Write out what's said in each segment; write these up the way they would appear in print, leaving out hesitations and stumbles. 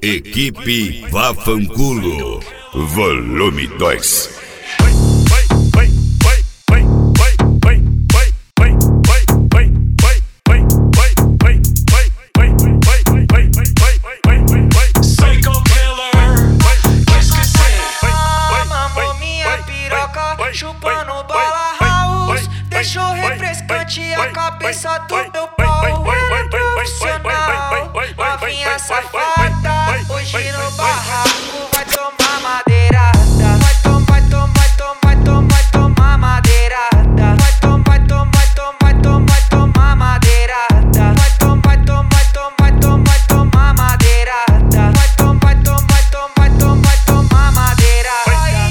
Equipe Vafanculo, volume 2. Chupando bala house, deixou refrescante a cabeça do meu pau. Era profissional, novinha safada. Hoje no barraco vai tomar madeirada. Vai tomar madeirada. Vai tomar madeirada. Vai tomar madeirada. Vai tomar madeirada.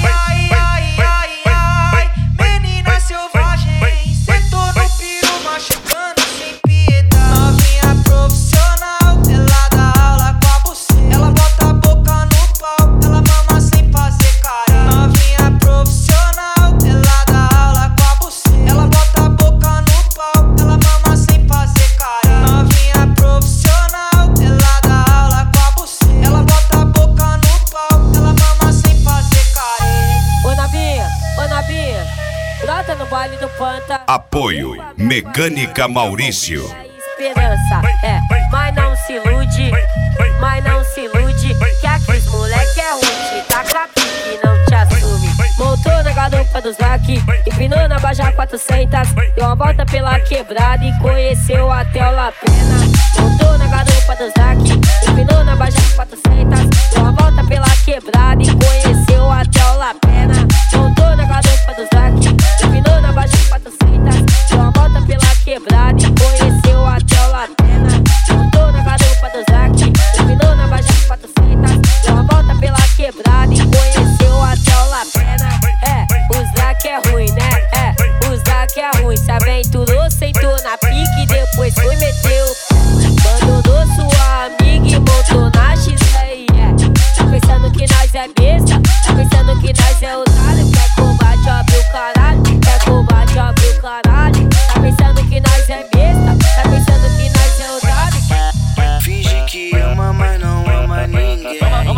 Menina selvagem, sentou no piru machucando sem piedade. Novinha profissional, ela dá aula com a buceta. Ela bota a boca no pau, ela mama sem fazer carinho. Novinha profissional, ela dá aula com a buceta. Ela bota a boca no pau, ela mama sem fazer carinho. Novinha profissional, ela dá aula com a buceta. Ela bota a boca no pau, ela mama sem fazer carinho. Ô Nabinha, brota no baile do Panta. Apoio Mecânica Maurício. Esperança, mas não se ilude, que aqueles moleque é ruim, tá capique, não te assume. Montou na garupa do Zac, empinou na Baja 400, deu uma volta pela quebrada e conheceu até o Lapena. Montou na garupa do Zac, empinou na Baja 400, deu uma volta pela quebrada e conheceu até o Lapena. Montou na garupa do Zac, empinou na Baja 400, deu uma volta pela quebrada e conheceu até o Lapena. Montou na garupa do Zac, empinou na Baja 400, deu uma volta pela quebrada e conheceu até o Lapena. O Zac é ruim, né? O Zac é ruim, se aventurou, sentou na pique e depois foi meteu. Abandonou sua amiga e montou na X-Ray, Tá pensando que nós é besta? Tá pensando que nós é otário? Quer combate, abre o caralho. Quer combate, abre o caralho. Tá pensando que nós é besta? Tá pensando que nós é otário? Finge que ama, mas não ama ninguém.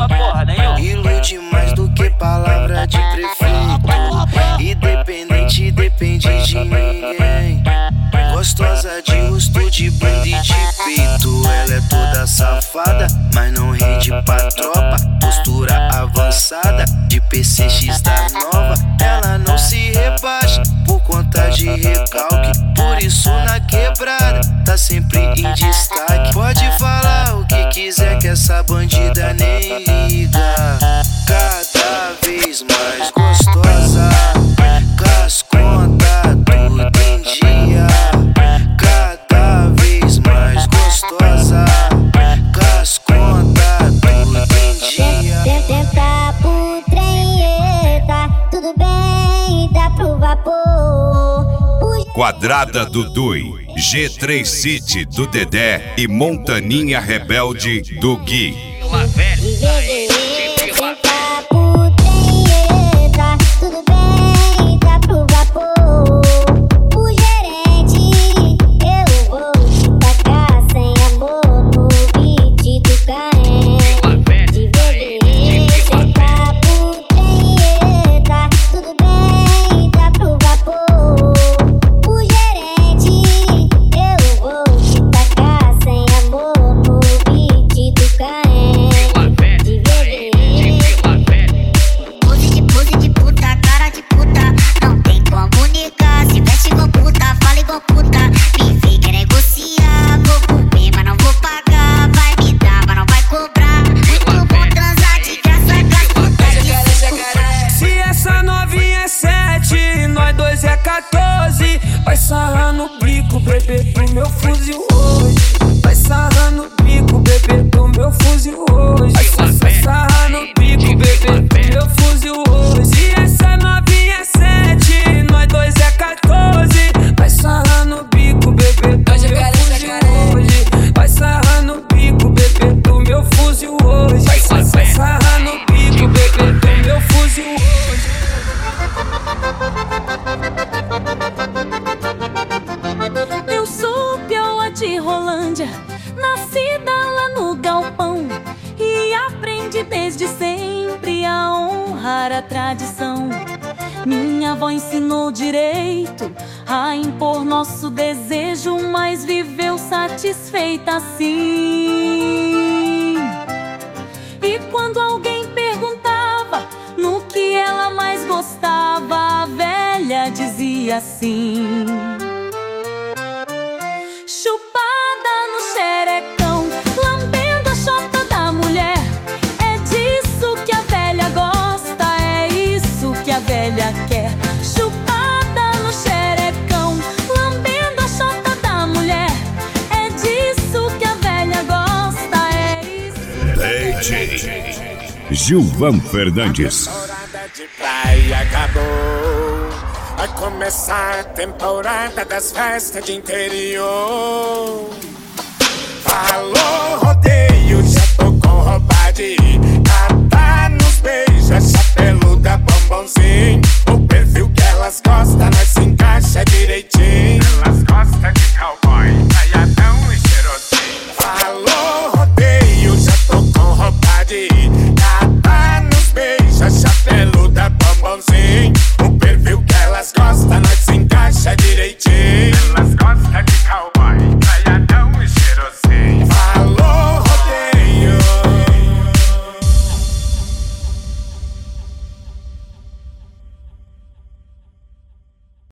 Ilude mais do que palavra de prefeito. Independente, depende de ninguém. Gostosa de rosto, de bunda e de peito. Ela é toda safada, mas não rende pra tropa. Postura avançada, de PCX da nova. Ela não se rebaixa por conta de recalque. Por isso na quebrada tá sempre em destaque. Pode falar o que quiser que essa bandida nem liga. Cada vez mais gostosa, casconta tudo em dia. Cada vez mais gostosa, casconta tudo em dia. Tenta pro trem, tá tudo bem, dá pro vapor. Quadrada do Dui, G3 City do Dedé e Montaninha Rebelde do Gui. Tenta pro trem, tá tudo bem, dá pro vapor. O gerente, eu vou te tacar sem amor no beat do Caen. De VD, tenta pro trem, tá tudo bem, dá pro vapor. O gerente, eu vou te tacar sem amor no beat do Caen. De VD. Pose de puta, cara de puta. Não tem como negar. Se veste igual puta, fala igual puta. Me vem quer negociar. Vou comer, mas não vou pagar. Vai me dar, mas não vai cobrar. Muito bom transar de graça com as putas de suco. Se essa novinha é 7, nós dois é 14. Vai sarrar no bico, bebê, do meu fuzil hoje. Vai sarrar no bico, bebê, do meu fuzil hoje. Vai sarrar no bico, bebê, do meu fuzil hoje. Se essa novinha é 7, nós dois é 14. Vai sarrar no bico, bebê, do meu fuzil hoje. Vai sarrar no bico, bebê, do meu fuzil hoje. Vai sarrar no bico, bebê, do meu fuzil hoje. Eu sou pioa de desde sempre a honrar a tradição. Minha avó ensinou direito a impor nosso desejo, mas viveu satisfeita assim. E quando alguém perguntava no que ela mais gostava, a velha dizia assim: chupada no xerecão, lambendo a chota da mulher. É disso que a velha gosta, é isso que a velha quer. Chupada no xerecão, lambendo a chota da mulher. É disso que a velha gosta, é isso. DJ Gilvan Fernandes. A temporada de praia acabou, vai começar a temporada das festas de interior. Falou, rodeio.